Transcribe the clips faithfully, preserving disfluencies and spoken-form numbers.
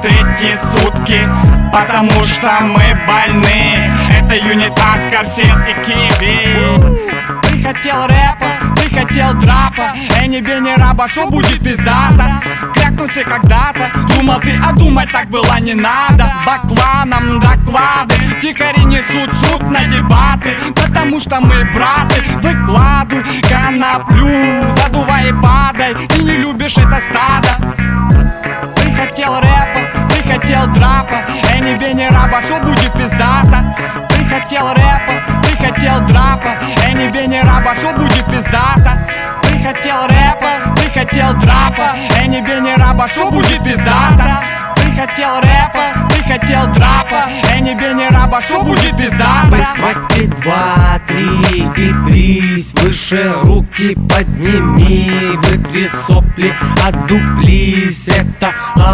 третьи сутки, потому что мы больны. Это унитаз, корсет и киви. Ты хотел рэпа, ты хотел драпа, эй, не бей, не раба, шо будет пиздата. Крякнулся когда-то, думал ты, а думать так было не надо. Бакланам доклады, тихари несут суд на дебаты, потому что мы браты. Выкладывай коноплю, задувай и падай, ты не любишь это стадо. Ты хотел рэпа, ты хотел драпа, эй, не бей, не раба, шо будет пиздата. Ты хотел рэпа, ты хотел драпа, эй, не бей, не раба, шо будет пиздата. Ты хотел рэпа, ты хотел драпа, эй, не бей, не раба, шо будет пиздата. Ты хотел рэпа, ты хотел драпа, эй, не бей, не раба, шо будет пиздата. Выхвати два, три и брись, выше руки подними, вытри сопли, отдуплись, это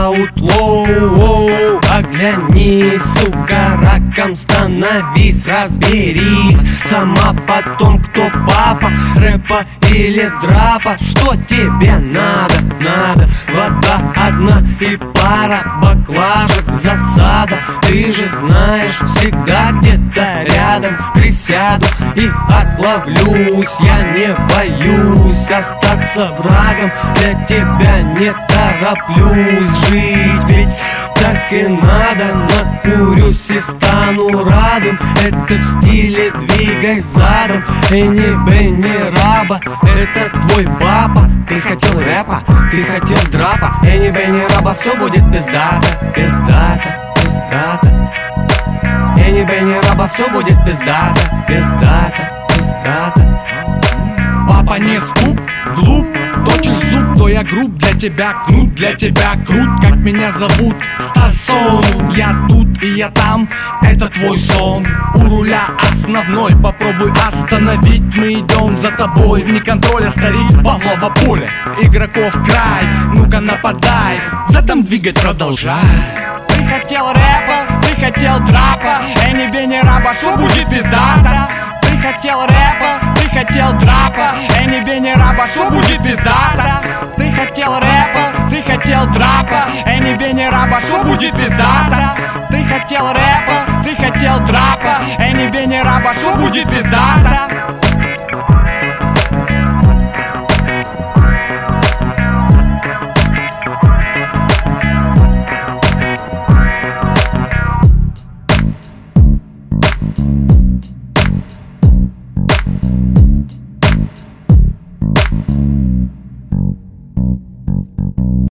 аутлоу. Оглянись, сука, раком становись, разберись сама потом, кто папа, рэпа или драпа. Что тебе надо? Надо вода одна и пара баклажек, засада. Ты же знаешь, всегда где-то рядом присяду и отловлюсь. Я не боюсь остаться врагом, для тебя не тороплюсь жить, ведь так и надо. Накурюсь и стану радым, это в стиле двигай задом. Эй, не бей, не раба, это твой папа. Ты хотел рэпа, ты хотел драпа, эй, не бей, не раба, все будет пиздата, пиздата, пиздата. Эй, не бей, не раба, все будет пиздата, пиздата, пиздата. Папа не скуп, глуп, точишь зуб, то я груб. Для тебя кнут, для тебя крут. Как меня зовут? Стасон. Я тут и я там, это твой сон. У руля основной, попробуй остановить. Мы идем за тобой, вне контроля старик Павлова поле. Игроков край, ну-ка нападай, задом двигать продолжай. Ты хотел рэпа, ты хотел драпа, эй, не бей, не раба, шо будет пиздата. Ты хотел рэпа, ты хотел драпа, эй, не бей, не раба, шо будет пиздата. Ты хотел рэпа, ты хотел драпа, эй, не бей, не раба, шо будет пиздата. Ты хотел рэпа, ты хотел драпа, эй, не бей, не раба, шо будет пиздата.